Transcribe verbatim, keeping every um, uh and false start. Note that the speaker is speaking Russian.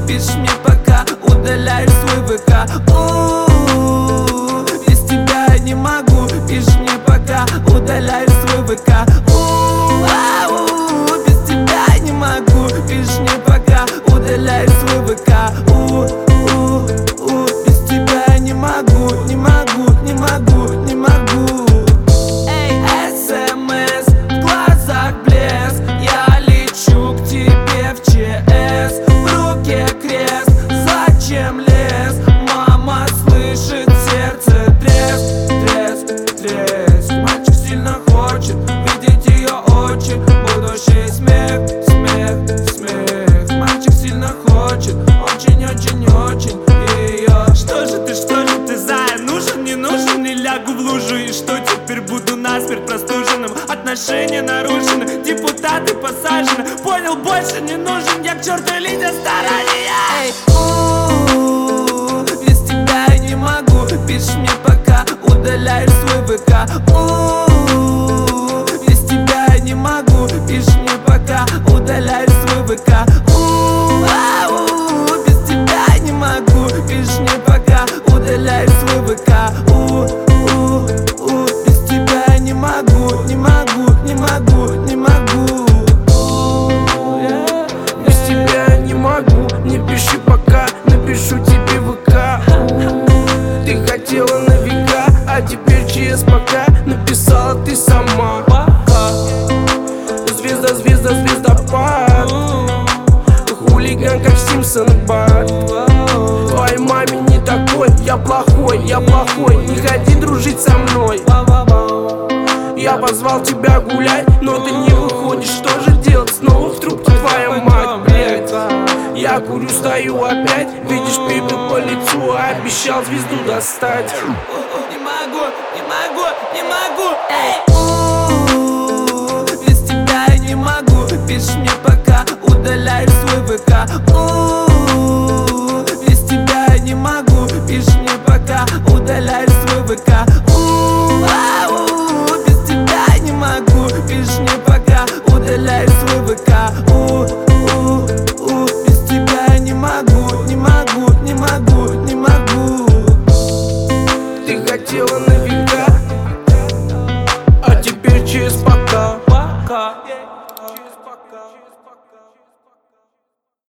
пишешь мне пока, удаляешь свой ВК. У-у-у, без тебя я не могу, пишешь мне пока, удаляешь свой ВК. У-у-у, без тебя я не могу, пишешь мне пока, удаляешь свой ВК. У-у-у, без тебя я не могу, не могу, не могу, не могу. Эй, СМС, в глазах блеск, я лечу к тебе в ЧС. В руке крест, зачем лез? Мама слышит, сердце треск, треск, треск. Мальчик сильно хочет видеть ее очи, будущий смех, смех, смех. Мальчик сильно хочет, очень-очень-очень ее. Что же ты, что же ты, зая? Нужен, не нужен, не лягу в лужу. И что теперь буду насмерть простуженным? Отношения нарушены, депутаты посажены. Понял, больше не нужен, я к черту лидер старания. Эй, у-у-у, без тебя я не могу, пишешь мне пока, удаляешь свой ВК. У-у-у, без тебя я не могу, пишешь мне пока, удаляешь свой ВК. У-у-у, без тебя я не могу, пишешь мне пока, удаляешь свой ВК. У-у-у, без тебя я не могу, не могу, не могу, не могу. Без тебя я не могу, не пиши пока, напишу тебе ВК. Ты хотела на века, а теперь ЧС пока, написала ты сама. Звезда, звезда, звездопад, хулиган как Симпсон Бат. Твоей маме не такой, я плохой, я плохой, не ходи дружить со мной. Я позвал тебя гулять, но ты не выходишь, что же делать? Снова в трубке твоя мать, блядь. Я курю, стою опять, видишь пепел по лицу, а обещал звезду достать. Не могу, не могу, не могу. Эй, у-у-у, без тебя я не могу, пишешь мне пока, удаляешь свой ВК. У-у-у,